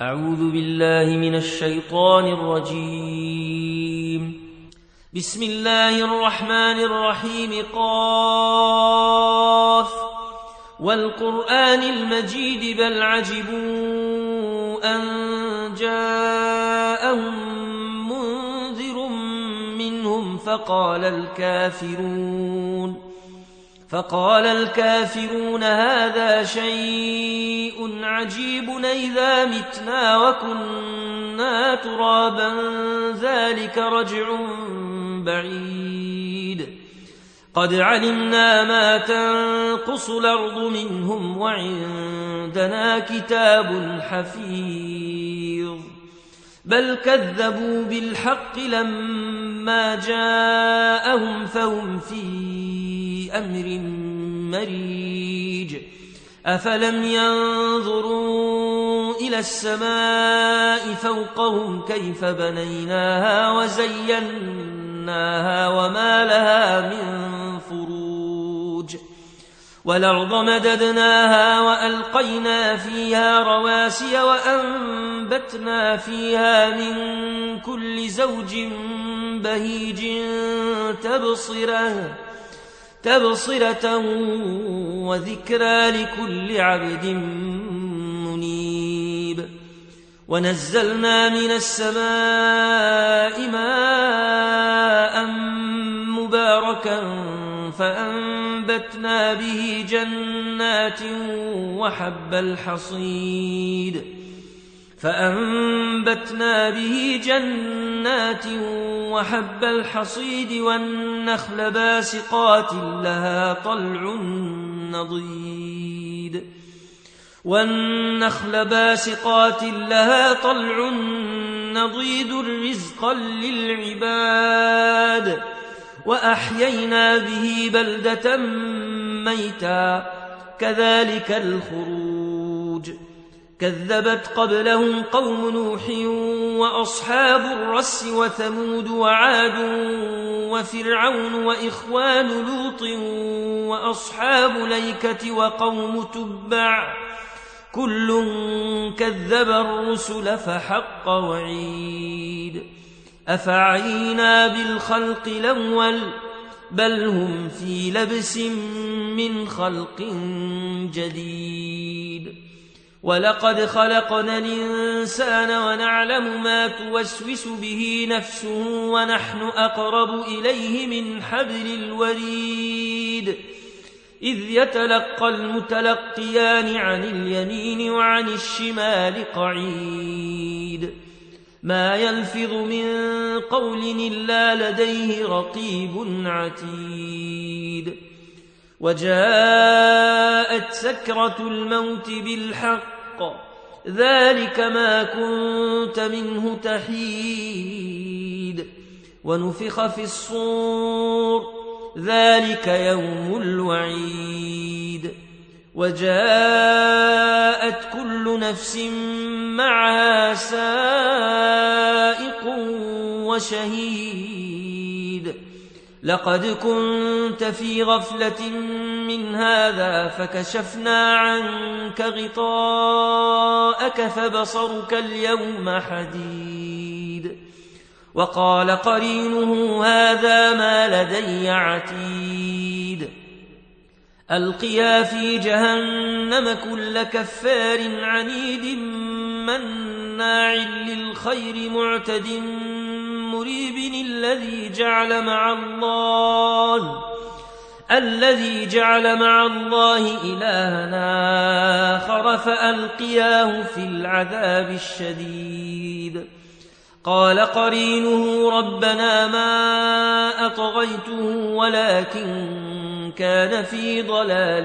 أعوذ بالله من الشيطان الرجيم. بسم الله الرحمن الرحيم. قاف والقرآن المجيد بل عجبوا أن جاءهم منذر منهم فقال الكافرون هذا شيء عجيب إذا متنا وكنا ترابا ذلك رجع بعيد قد علمنا ما تنقص الأرض منهم وعندنا كتاب حفيظ بل كذبوا بالحق لما جاءهم فهم في أمر مريج أفلم ينظروا إلى السماء فوقهم كيف بنيناها وزيناها وما لها من فروج والأرض مددناها وألقينا فيها رواسي وأنبتنا فيها من كل زوج بهيج تبصرة وذكرى لكل عبد منيب ونزلنا من السماء ماء مباركا فأنبتنا به جنات وحب الحصيد والنخل باسقات لها طلع نضيد رزقا للعباد وأحيينا به بلدة ميتا كذلك الخروج كذبت قبلهم قوم نوح وأصحاب الرس وثمود وعاد وفرعون وإخوان لوط وأصحاب الأيكة وقوم تبع كل كذب الرسل فحق وعيد أفعينا بالخلق الأول بل هم في لبس من خلق جديد ولقد خلقنا الإنسان ونعلم ما توسوس به نفسه ونحن أقرب إليه من حبل الوريد إذ يتلقى المتلقيان عن اليمين وعن الشمال قعيد ما يلفظ من قول إلا لديه رقيب عتيد وجاءت سكرة الموت بالحق ذلك ما كنت منه تحيد ونفخ في الصور ذلك يوم الوعيد وجاءت كل نفس معها سائق وشهيد لقد كنت في غفلة من هذا فكشفنا عنك غطاءك فبصرك اليوم حديد وقال قرينه هذا ما لدي عتيد ألقيا في جهنم كل كفار عنيد مناع للخير معتد مريب الذي جعل مع الله إلها آخر فألقياه في العذاب الشديد قال قرينه ربنا ما أطغيته ولكن كان في ضلال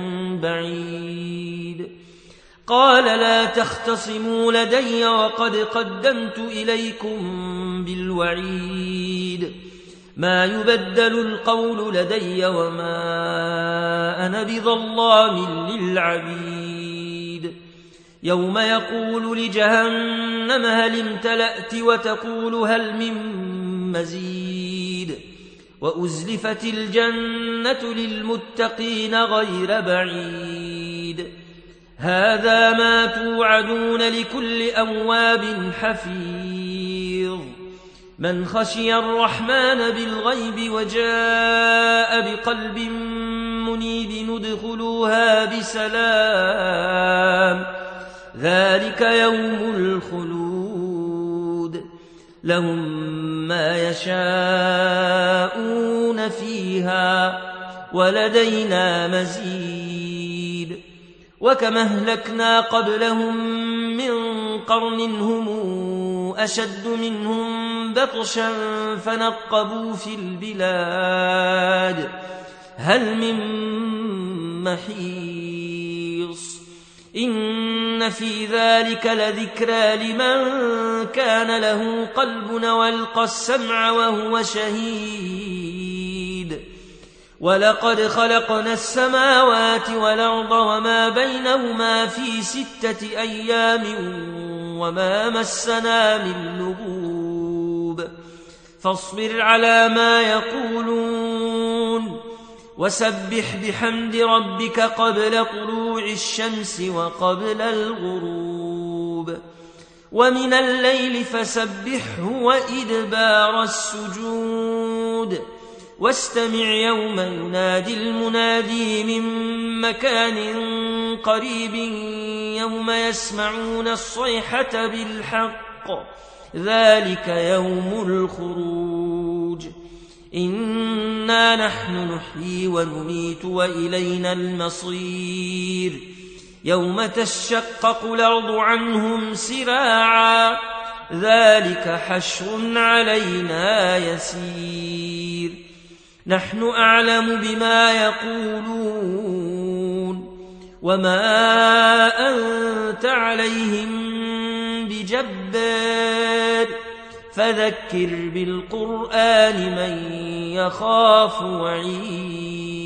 بعيد قال لا تختصموا لدي وقد قدمت إليكم بالوعيد ما يبدل القول لدي وما أنا بظلام للعبيد يوم يقول لجهنم هل امتلأت وتقول هل من مزيد وأزلفت الجنة للمتقين غير بعيد هذا ما توعدون لكل أواب حفيظ من خشي الرحمن بالغيب وجاء بقلب منيب ندخلوها بسلام ذلك يوم الخلود لهم ما يشاءون فيها ولدينا مزيد وكما أهلكنا قبلهم من قرن هم أشد منهم بطشا فنقبوا في البلاد هل من محيص إن في ذلك لذكرى لمن كان له قلب والقى السمع وهو شهيد ولقد خلقنا السماوات والأرض وما بينهما في 6 أيام وما مسنا من لغوب فاصبر على ما يقولون وسبح بحمد ربك قبل طلوع الشمس وقبل الغروب ومن الليل فسبحه وإدبار السجود واستمع يوم ينادي المنادي من مكان قريب يوم يسمعون الصيحة بالحق ذلك يوم الخروج إنا نحن نحيي ونميت وإلينا المصير يوم تشقق الأرض عنهم سراعا ذلك حشر علينا يسير نحن أعلم بما يقولون وما أنت عليهم بجبار فذكر بالقرآن من يخاف وعيد